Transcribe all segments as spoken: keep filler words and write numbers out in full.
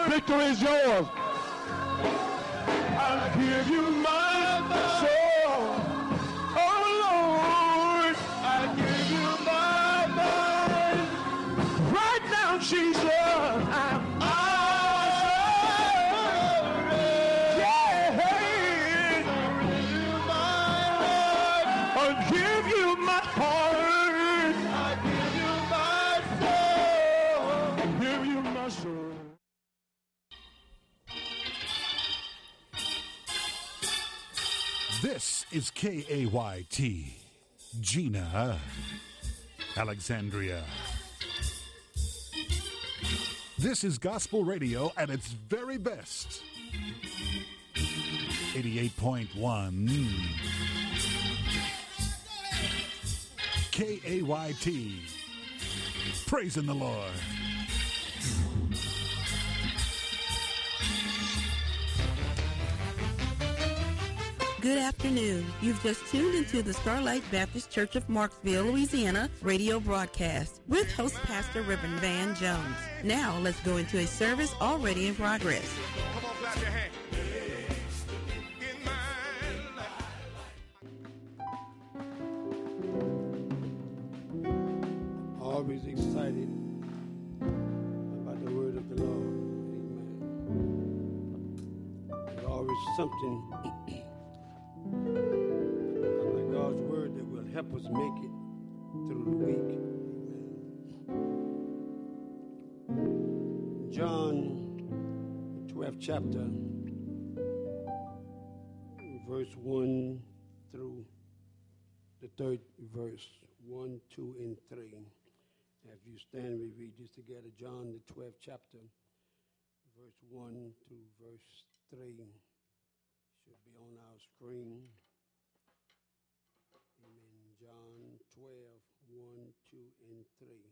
Victory is yours. I'll give you my soul. Oh, Lord, I'll give you my mind. Right now, Jesus, I'm I'll give you my heart. I'll give you my soul. I'll give you my soul. This is K A Y T, Gina, Alexandria. This is gospel radio at its very best. eighty-eight point one. K A Y T, praising the Lord. Good afternoon. You've just tuned into the Starlight Baptist Church of Marksville, Louisiana radio broadcast with host Pastor Reverend Van Jones. Now let's go into a service already in progress. Come on, clap your hands. Always excited about the word of the Lord. Amen. There's always something about God's word that will help us make it through the week. Amen. John, twelfth chapter, verse one through the third verse, one, two, and three. If you stand, we read this together. John, the twelfth chapter, verse one to verse three. Should be on our screen. Amen. John twelve, one, two, and three.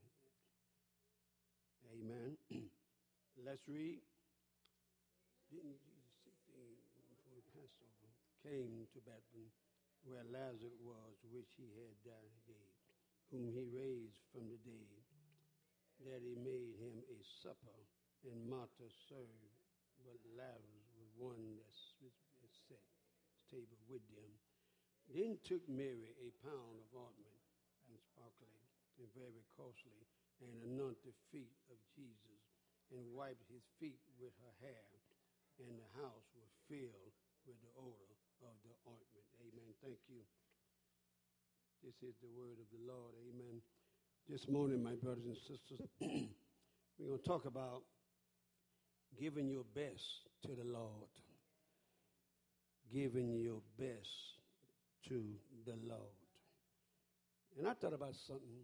Amen. Let's read. Didn't Jesus sixteen before the Passover came to Bethany, where Lazarus was, which he had died, whom he raised from the dead, that he made him a supper, and Martha served, but Lazarus was one that sat at the table with them. Then took Mary a pound of ointment, and sparkling, and very costly, and anointed the feet of Jesus, and wiped his feet with her hair, and the house was filled with the odor of the ointment. Amen. Thank you. This is the word of the Lord. Amen. This morning, my brothers and sisters, we're going to talk about giving your best to the Lord. Giving your best to the Lord. And I thought about something.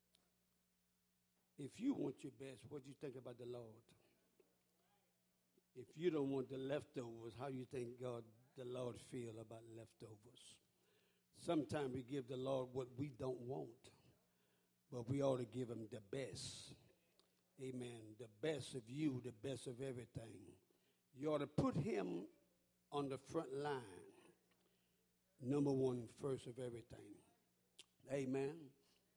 If you want your best, what do you think about the Lord? If you don't want the leftovers, how do you think God, the Lord, feel about leftovers? Sometimes we give the Lord what we don't want, but we ought to give him the best. Amen. The best of you, the best of everything. You ought to put him on the front line. Number one, first of everything. Amen.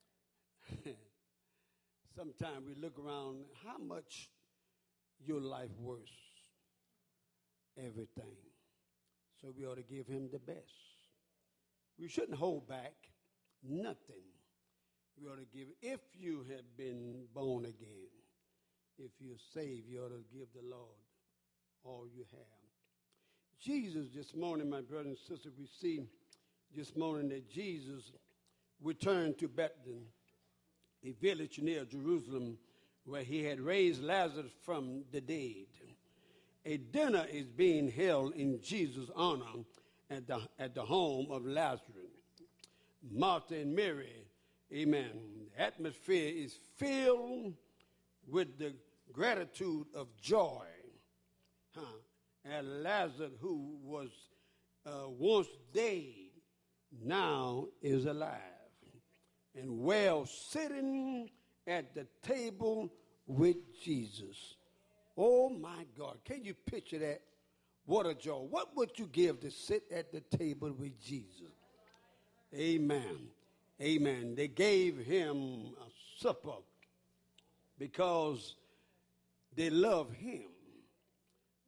Sometimes we look around, how much your life worth? Everything. So we ought to give him the best. We shouldn't hold back nothing. We ought to give, if you have been born again, if you're saved, you ought to give the Lord all you have. Jesus, this morning, my brother and sister, we see this morning that Jesus returned to Bethany, a village near Jerusalem, where he had raised Lazarus from the dead. A dinner is being held in Jesus' honor at the, at the home of Lazarus. Martha and Mary, amen. The atmosphere is filled with the gratitude of joy. Huh? And Lazarus, who was uh, once dead, now is alive and well sitting at the table with Jesus. Oh, my God. Can you picture that? What a joy. What would you give to sit at the table with Jesus? Amen. Amen. They gave him a supper because they love him.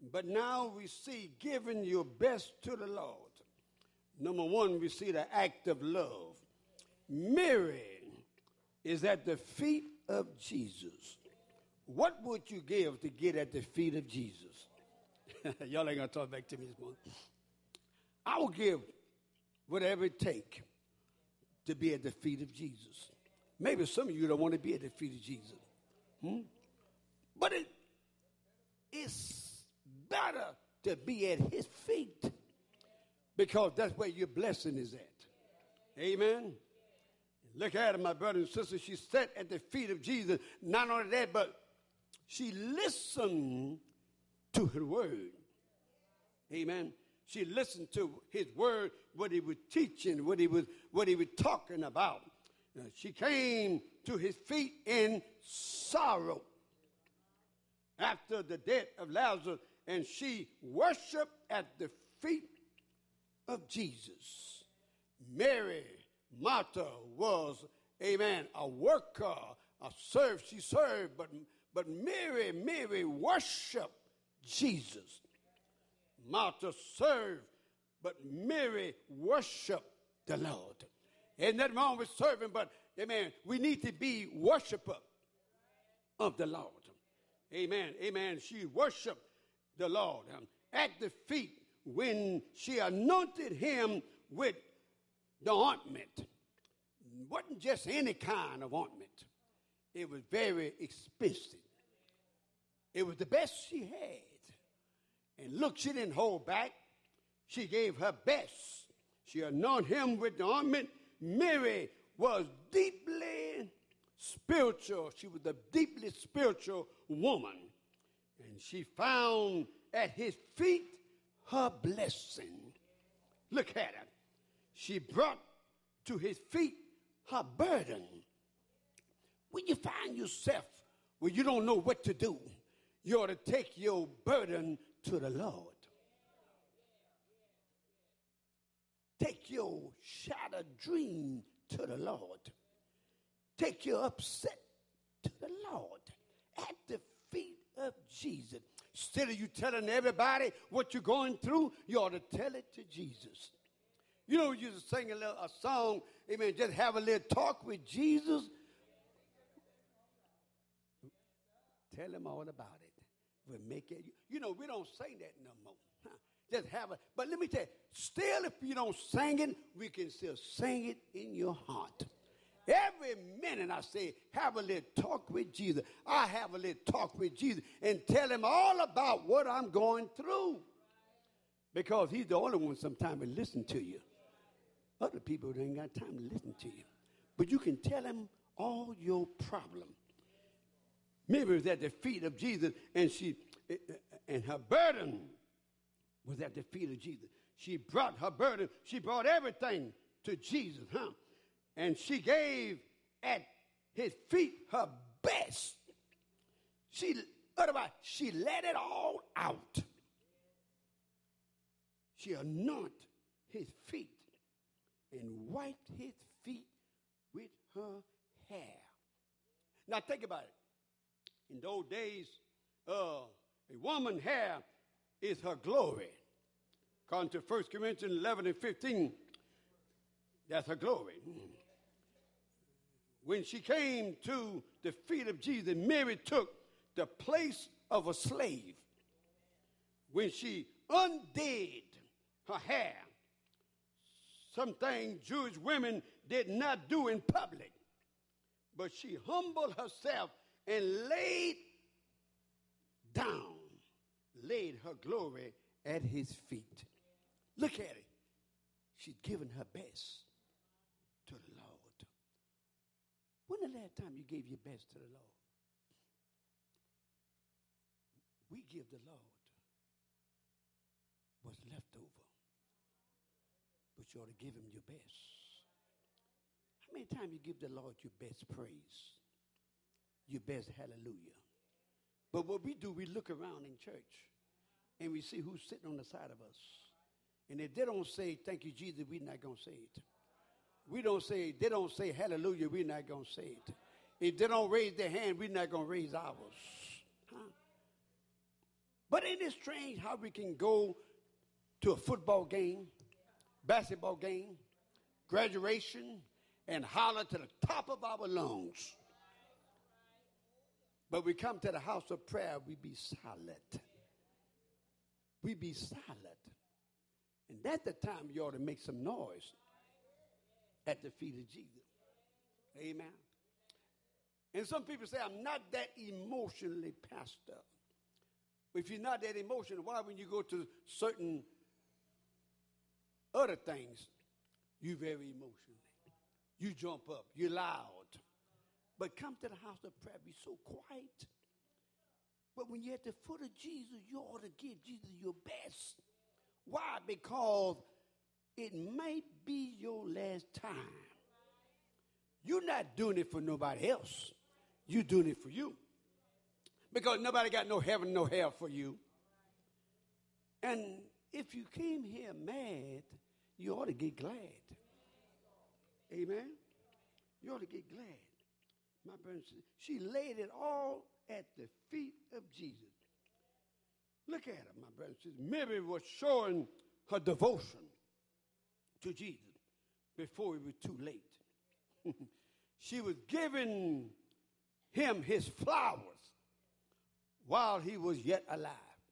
But now we see giving your best to the Lord. Number one, we see the act of love. Mary is at the feet of Jesus. What would you give to get at the feet of Jesus? Y'all ain't going to talk back to me this morning. I will give whatever it takes to be at the feet of Jesus. Maybe some of you don't want to be at the feet of Jesus. Hmm? But it is better to be at his feet because that's where your blessing is at. Amen. Look at her, my brother and sister. She sat at the feet of Jesus. Not only that, but she listened to his word. Amen. She listened to his word, what he was teaching, what he was, what he was talking about. Now, she came to his feet in sorrow after the death of Lazarus, and she worshiped at the feet of Jesus. Mary, Martha, was, amen, a worker, a serve. She served, but, but Mary, Mary worshiped Jesus. Martha served, but Mary worshiped the Lord. Ain't nothing wrong with serving, but, amen, we need to be worshiper of the Lord. Amen, amen. She worshiped the Lord um, at the feet when she anointed him with the ointment. It wasn't just any kind of ointment. It was very expensive. It was the best she had. And look, she didn't hold back. She gave her best. She anointed him with the ointment. Mary was deeply spiritual. She was a deeply spiritual woman. And she found at his feet her blessing. Look at her. She brought to his feet her burden. When you find yourself where you don't know what to do, you ought to take your burden to the Lord. Take your shattered dream to the Lord. Take your upset to the Lord at the feet of Jesus. Instead of you telling everybody what you're going through, you ought to tell it to Jesus. You know, you just sing a, little, a song, amen, just have a little talk with Jesus. Tell him all about it. We'll make it. You know, we don't sing that no more. Huh? Just have a, but let me tell you, still if you don't sing it, we can still sing it in your heart. Every minute I say, have a little talk with Jesus. I have a little talk with Jesus and tell him all about what I'm going through. Because he's the only one sometimes will listen to you. Other people ain't got time to listen to you. But you can tell him all your problem. Mary was at the feet of Jesus, and she and her burden was at the feet of Jesus. She brought her burden. She brought everything to Jesus, huh? And she gave at his feet her best. She, otherwise, she let it all out. She anointed his feet and wiped his feet with her hair. Now think about it. In those days, uh, a woman's hair is her glory. According to First Corinthians eleven and fifteen, that's her glory. When she came to the feet of Jesus, Mary took the place of a slave. When she undid her hair, something Jewish women did not do in public, but she humbled herself and laid down, laid her glory at his feet. Look at it. She's given her best to the Lord. When the last time you gave your best to the Lord? We give the Lord what's left over. But you ought to give him your best. How many times you give the Lord your best praise? Your best hallelujah. But what we do, we look around in church and we see who's sitting on the side of us. And if they don't say, thank you, Jesus, we're not going to say it. We don't say, they don't say hallelujah, we're not going to say it. If they don't raise their hand, we're not going to raise ours. Huh? But ain't it strange how we can go to a football game, basketball game, graduation, and holler to the top of our lungs? But we come to the house of prayer, we be silent. We be silent. And that's the time you ought to make some noise at the feet of Jesus. Amen. And some people say, I'm not that emotionally pastor. If you're not that emotional, why when you go to certain other things, you very emotional? You jump up, you're loud. But come to the house of prayer, be so quiet. But when you're at the foot of Jesus, you ought to give Jesus your best. Why? Because it might be your last time. You're not doing it for nobody else. You're doing it for you. Because nobody got no heaven, no hell for you. And if you came here mad, you ought to get glad. Amen? You ought to get glad. My brother, she laid it all at the feet of Jesus. Look at her, my brother. Mary was showing her devotion to Jesus before it was too late. She was giving him his flowers while he was yet alive.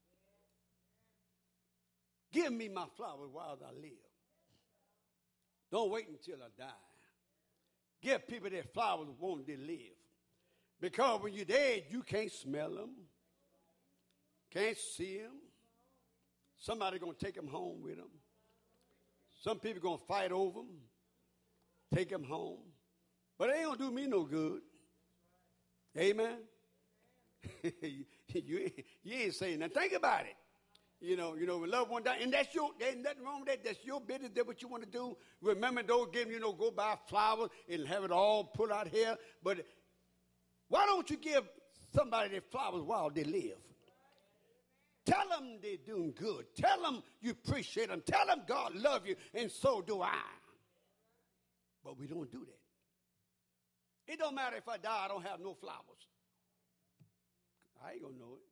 Give me my flowers while I live. Don't wait until I die. Give people their flowers while they live. Because when you're dead, you can't smell them, can't see them. Somebody's going to take them home with them. Some people going to fight over them, take them home. But it ain't going to do me no good. Amen? you, you, you ain't saying nothing. Think about it. You know, you know, when loved one died, and that's your, there's nothing wrong with that. That's your business. That's what you want to do. Remember, don't give them, you know, go buy flowers and have it all put out here. But why don't you give somebody their flowers while they live? Tell them they're doing good. Tell them you appreciate them. Tell them God loves you, and so do I. But we don't do that. It don't matter if I die, I don't have no flowers. I ain't going to know it.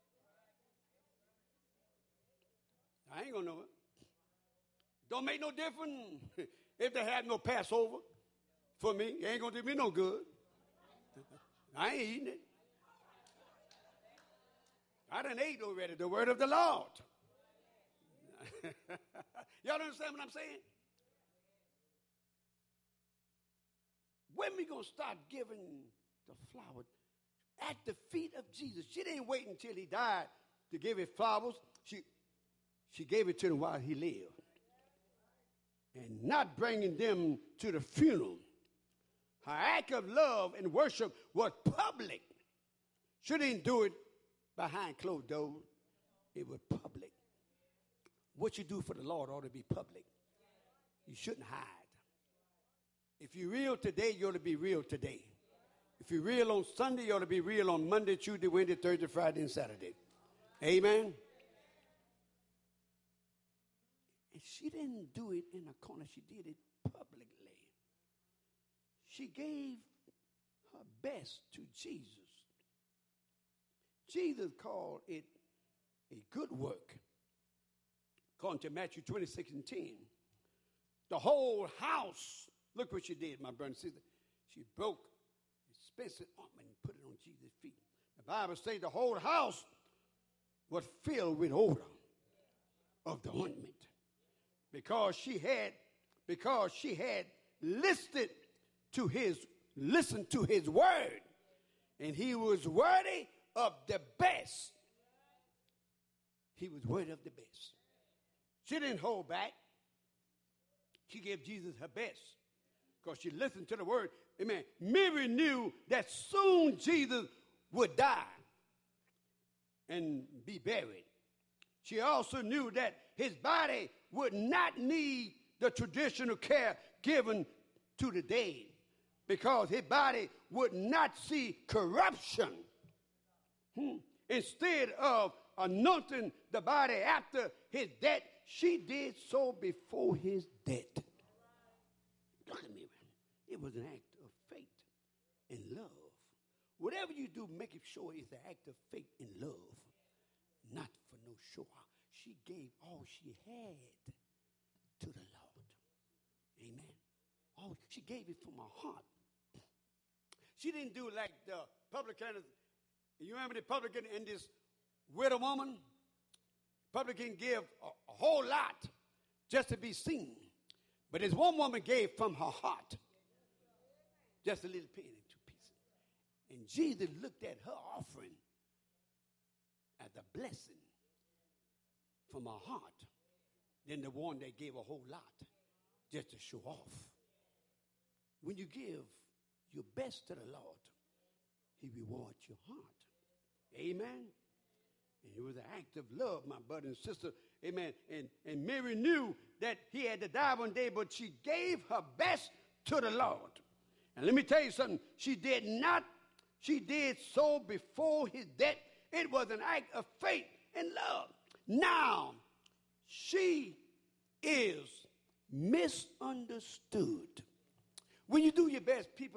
I ain't going to know it. Don't make no difference if they have no Passover for me. It ain't going to do me no good. I ain't eating it. I done ate already the word of the Lord. Y'all understand what I'm saying? When we going to start giving the flower at the feet of Jesus? She didn't wait until he died to give his flowers. She, she gave it to him while he lived. And not bringing them to the funeral. Her act of love and worship was public. She didn't do it behind closed doors. It was public. What you do for the Lord ought to be public. You shouldn't hide. If you're real today, you ought to be real today. If you're real on Sunday, you ought to be real on Monday, Tuesday, Wednesday, Thursday, Friday, and Saturday. Amen? And she didn't do it in a corner. She did it publicly. She gave her best to Jesus. Jesus called it a good work. According to Matthew twenty-six and ten. The whole house, look what she did, my brother and sister. She broke expensive ointment and put it on Jesus' feet. The Bible says the whole house was filled with odor of the ointment. Because she had, because she had listed to his, listened to his word. And he was worthy of the best. He was worthy of the best. She didn't hold back. She gave Jesus her best because she listened to the word. Amen. Mary knew that soon Jesus would die and be buried. She also knew that his body would not need the traditional care given to the dead because his body would not see corruption. Hmm. Instead of anointing the body after his death, she did so before his death. Look at me, man. It was an act of faith and love. Whatever you do, make it sure it's an act of faith and love, not sure. She gave all she had to the Lord. Amen. Oh, she gave it from her heart. She didn't do like the publican. You remember the publican and this widow woman? Publican gave a, a whole lot just to be seen. But this one woman gave from her heart just a little penny, two pieces. And Jesus looked at her offering as a blessing from her heart than the one that gave a whole lot just to show off. When you give your best to the Lord, he rewards your heart. Amen. And it was an act of love, my brother and sister. Amen. And, and Mary knew that he had to die one day, but she gave her best to the Lord. And let me tell you something. She did not, she did so before his death. It was an act of faith and love. Now, she is misunderstood. When you do your best, people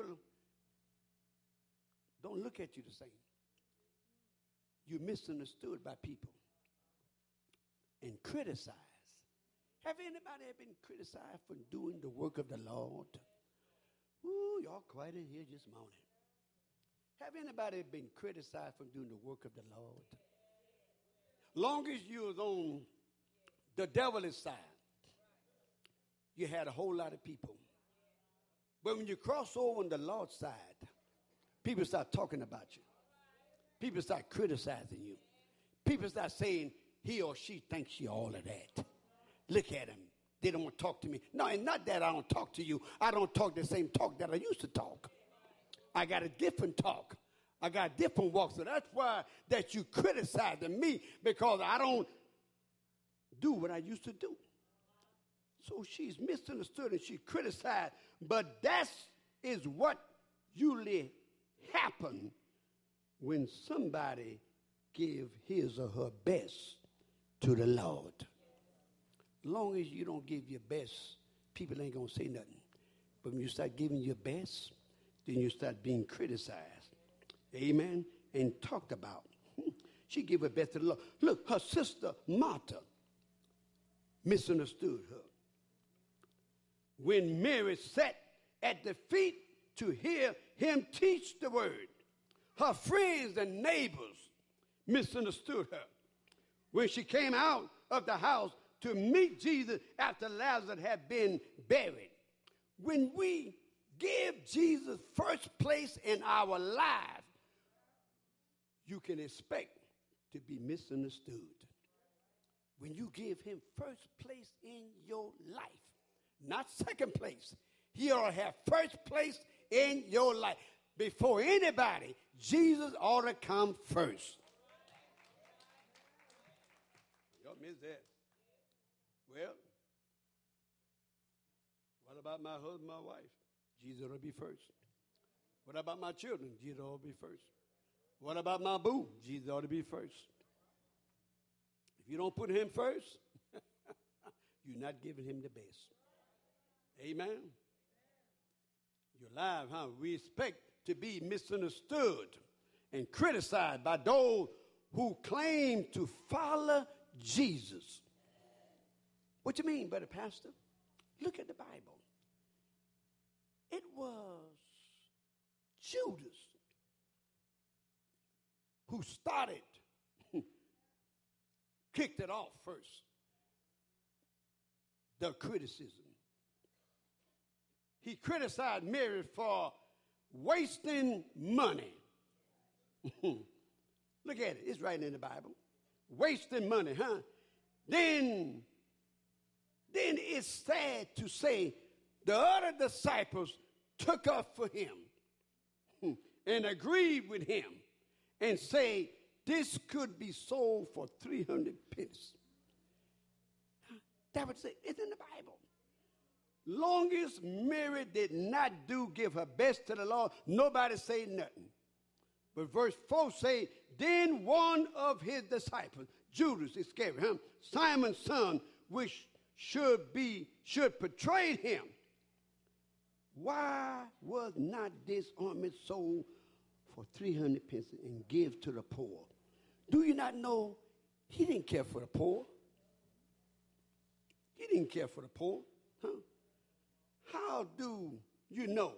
don't look at you the same. You're misunderstood by people and criticized. Have anybody ever been criticized for doing the work of the Lord? Ooh, y'all quiet in here just moaning. Have anybody been criticized for doing the work of the Lord? Long as you was on the devil's side, you had a whole lot of people. But when you cross over on the Lord's side, people start talking about you. People start criticizing you. People start saying he or she thinks she all of that. Look at him. They don't want to talk to me. No, and not that I don't talk to you. I don't talk the same talk that I used to talk. I got a different talk. I got a different walk. So that's why that you criticizing me, because I don't do what I used to do. So she's misunderstood and she criticized. But that is what usually happens when somebody give his or her best to the Lord. Long as you don't give your best, people ain't going to say nothing. But when you start giving your best, then you start being criticized. Amen? And talked about. She gave her best to the Lord. Look, her sister Martha misunderstood her. When Mary sat at the feet to hear him teach the word, her friends and neighbors misunderstood her. When she came out of the house to meet Jesus after Lazarus had been buried. When we give Jesus first place in our life, you can expect to be misunderstood. When you give him first place in your life, not second place, he ought to have first place in your life. Before anybody, Jesus ought to come first. Y'all miss that. Well, what about my husband, my wife? Jesus ought to be first. What about my children? Jesus ought to be first. What about my boo? Jesus ought to be first. If you don't put him first, you're not giving him the best. Amen. Your life, huh? We expect to be misunderstood and criticized by those who claim to follow Jesus. What you mean, brother pastor? Look at the Bible. It was Judas who started, kicked it off first, the criticism. He criticized Mary for wasting money. Look at it. It's right in the Bible. Wasting money, huh? Then, then it's sad to say the other disciples took up for him and agreed with him and say this could be sold for three hundred pennies. That would say it's in the Bible. Long as Mary did not do give her best to the Lord, nobody say nothing. But verse four say, then one of his disciples, Judas Iscariot, huh? Simon's son, which should be should betray him. Why was not this ointment sold for three hundred pence and give to the poor? Do you not know He didn't care for the poor. He didn't care for the poor. Huh? How do you know?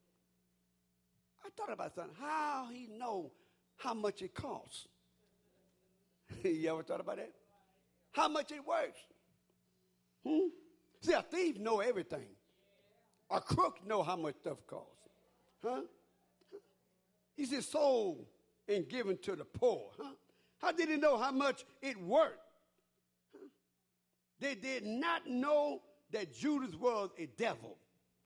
I thought about something. How he know how much it costs? You ever thought about that? How much it works? Hmm? See, a thief know everything. A crook know how much stuff costs. Huh? He said sold and given to the poor. Huh? How did he know how much it worth? Huh? They did not know that Judas was a devil.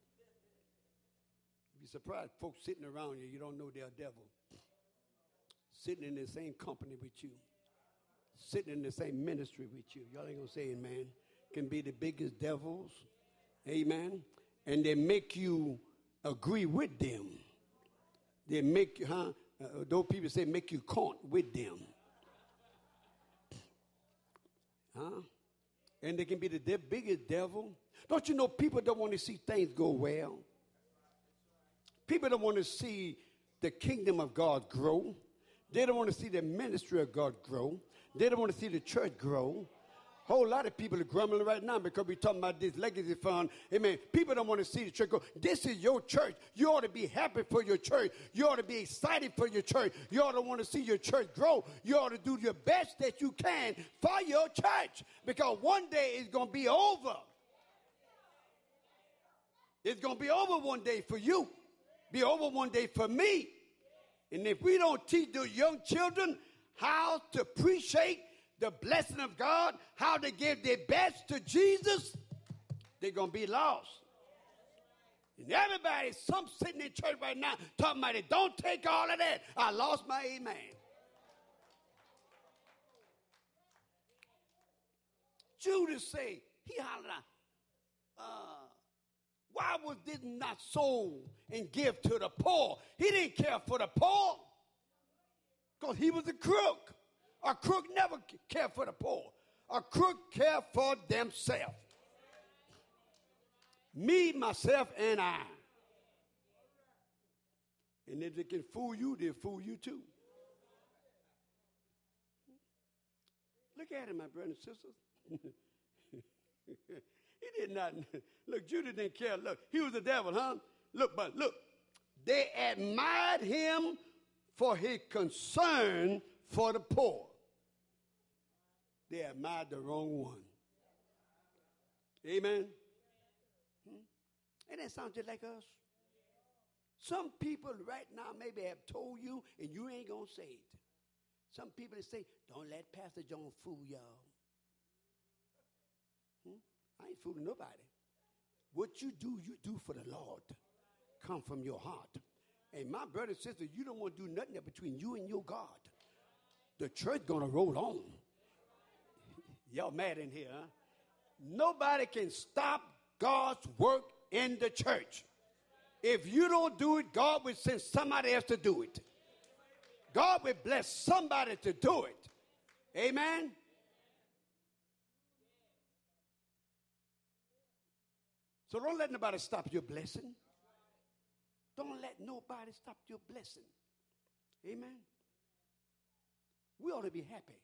You'd be surprised folks sitting around you, you don't know they're a devil. Sitting in the same company with you. Sitting in the same ministry with you. Y'all ain't gonna say amen. Can be the biggest devils. Amen. And they make you agree with them. They make you, huh? Uh, those people say make you count with them. Huh? And they can be the de- biggest devil. Don't you know people don't want to see things go well? People don't want to see the kingdom of God grow. They don't want to see the ministry of God grow. They don't want to see the church grow. A whole lot of people are grumbling right now because we're talking about this legacy fund. Amen. People don't want to see the church go. This is your church. You ought to be happy for your church. You ought to be excited for your church. You ought to want to see your church grow. You ought to do your best that you can for your church because one day it's going to be over. It's going to be over one day for you. Be over one day for me. And if we don't teach the young children how to appreciate the blessing of God, how to give their best to Jesus, they're going to be lost. And everybody, some sitting in church right now talking about it, don't take all of that. I lost my amen. Judas say, he hollered out, uh, why was this not sold and give to the poor? He didn't care for the poor because he was a crook. A crook never care for the poor. A crook care for themselves. Me, myself, and I. And if they can fool you, they'll fool you too. Look at him, my brothers and sisters. He did not. Look, Judas didn't care. Look, he was the devil, huh? Look, but look. They admired him for his concern for the poor. They admired the wrong one. Amen? Hmm? And that sounds just like us. Some people right now maybe have told you, and you ain't going to say it. Some people say, don't let Pastor John fool y'all. Hmm? I ain't fooling nobody. What you do, you do for the Lord. Come from your heart. And my brother and sister, you don't want to do nothing between you and your God. The church going to roll on. Y'all mad in here, huh? Nobody can stop God's work in the church. If you don't do it, God will send somebody else to do it. God will bless somebody to do it. Amen? So don't let nobody stop your blessing. Don't let nobody stop your blessing. Amen? We ought to be happy.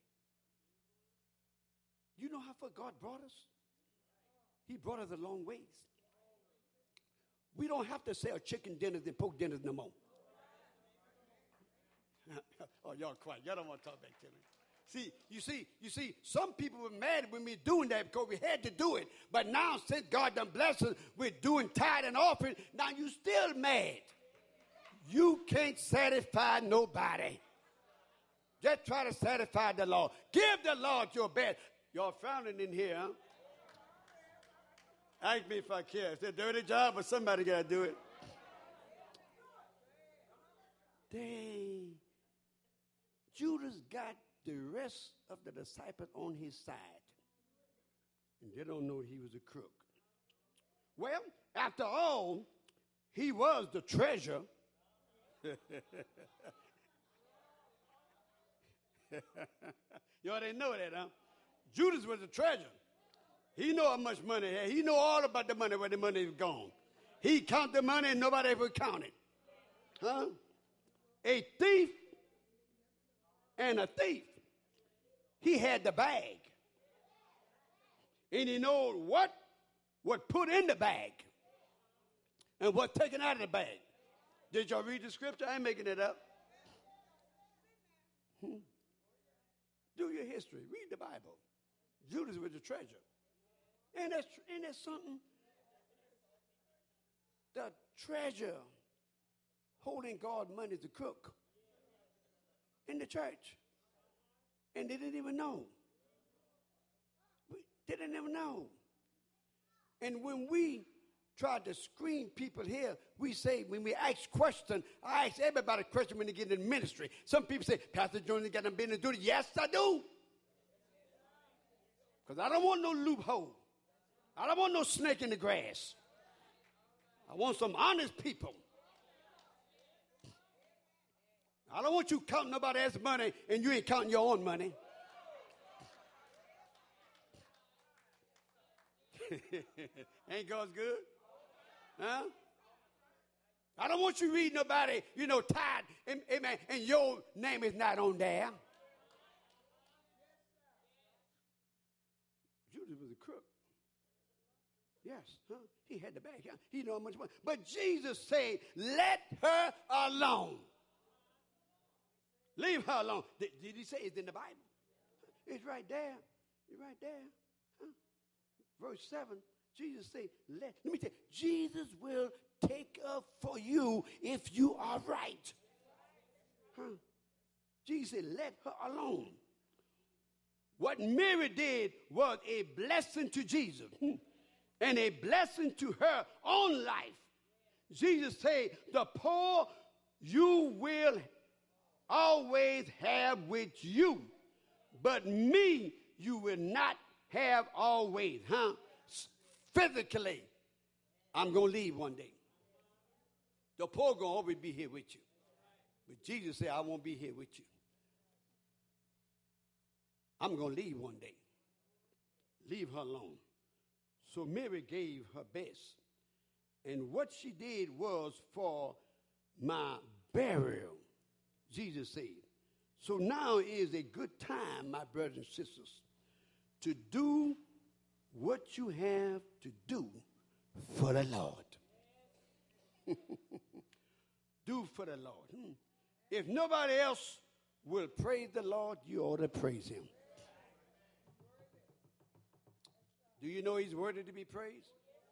You know how far God brought us? He brought us a long ways. We don't have to sell chicken dinners and pork dinners no more. Oh, y'all quiet. Y'all don't want to talk back to me. See, you see, you see, some people were mad when we doing that because we had to do it. But now since God done blessed us with doing tithe and offering, now you still mad. You can't satisfy nobody. Just try to satisfy the Lord. Give the Lord your best. Y'all frowning in here, huh? Ask me if I care. It's a dirty job, but somebody got to do it. Dang. Judas got the rest of the disciples on his side. And they don't know he was a crook. Well, after all, he was the treasure. Y'all didn't know that, huh? Judas was the treasure. He know how much money he had. He know all about the money, where the money is gone. He count the money and nobody ever count it. Huh? A thief and a thief. he had the bag. And he know what was put in the bag and what taken out of the bag. Did y'all read the scripture? I ain't making it up. Hmm. Do your history. Read the Bible. Judas was the treasure. And that's, and that's something. The treasure holding God money to cook in the church. And they didn't even know. They didn't even know. And when we try to screen people here, we say, when we ask questions, I ask everybody a question when they get in ministry. Some people say, Pastor Jones, got nothing business to do it. Yes, I do. Because I don't want no loophole. I don't want no snake in the grass. I want some honest people. I don't want you counting nobody else's money and you ain't counting your own money. Ain't God's good? Huh? I don't want you reading nobody, you know, tied, and, amen, and your name is not on there. Judas was a crook. Yes, huh? He had the bag. Huh? He know how much money. But Jesus said, let her alone. Leave her alone. Did, did he say it's in the Bible? It's right there. It's right there. Huh? Verse seven, Jesus said, let, let me tell you, Jesus will take up for you if you are right. Huh? Jesus said, let her alone. What Mary did was a blessing to Jesus and a blessing to her own life. Jesus said, the poor you will always have with you, but me you will not have always. Huh? Physically, I'm going to leave one day. The poor going to always be here with you. But Jesus said, I won't be here with you. I'm going to leave one day. Leave her alone. So Mary gave her best. And what she did was for my burial, Jesus said. So now is a good time, my brothers and sisters, to do what you have to do for the Lord. Do for the Lord. Hmm. If nobody else will praise the Lord, you ought to praise him. Do you know he's worthy to be praised?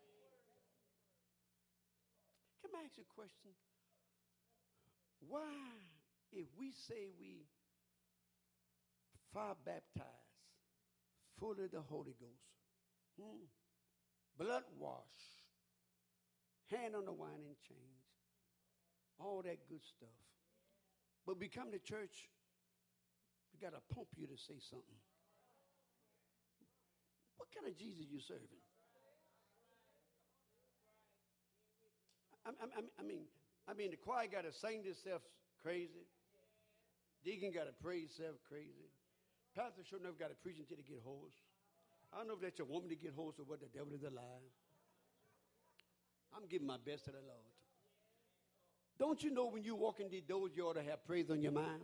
Can I ask you a question? Why, if we say we fire baptized, full of the Holy Ghost, hmm, blood wash, hand on the wine and change, all that good stuff, but we come to church, we got to pump you to say something. What kind of Jesus you serving? I, I, I mean, I mean, the choir got to sing themselves crazy. Deacon got to praise himself crazy. Pastor sure enough got to preach until they get hoarse. I don't know if that's your woman to get hoarse or what. The devil is a lie. I'm giving my best to the Lord. Don't you know when you walk in these doors, you ought to have praise on your mind?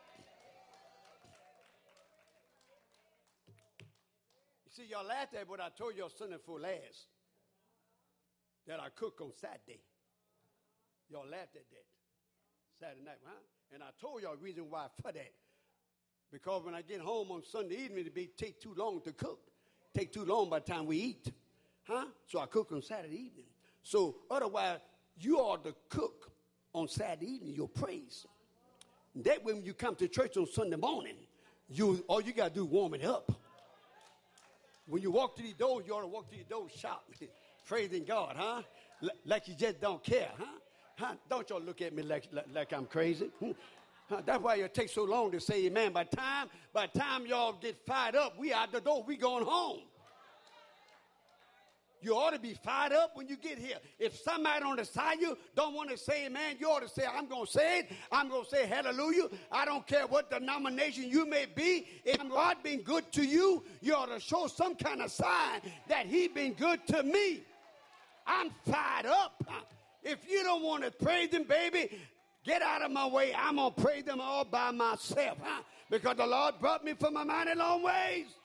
You see, y'all laughed at what I told y'all Sunday before last, that I cook on Saturday. Y'all laughed at that Saturday night, huh? And I told y'all the reason why for that. Because when I get home on Sunday evening, it may take too long to cook. Take too long by the time we eat. Huh? So I cook on Saturday evening. So otherwise, you ought to cook on Saturday evening, your praise. That way when you come to church on Sunday morning, you all you got to do is warm it up. When you walk to the door, you ought to walk to the door shout, praising God, huh? L- like you just don't care, huh? Huh? Don't y'all look at me like, like, like I'm crazy. Hmm? Huh? That's why it takes so long to say amen. By the time, by the time y'all get fired up, we out the door, we going home. You ought to be fired up when you get here. If somebody on the side of you don't want to say amen, you ought to say, I'm going to say it. I'm going to say hallelujah. I don't care what denomination you may be. If God been good to you, you ought to show some kind of sign that he been good to me. I'm fired up. If you don't want to praise him, baby, Get out of my way. I'm going to pray them all by myself, huh? Because the Lord brought me from a mighty long ways.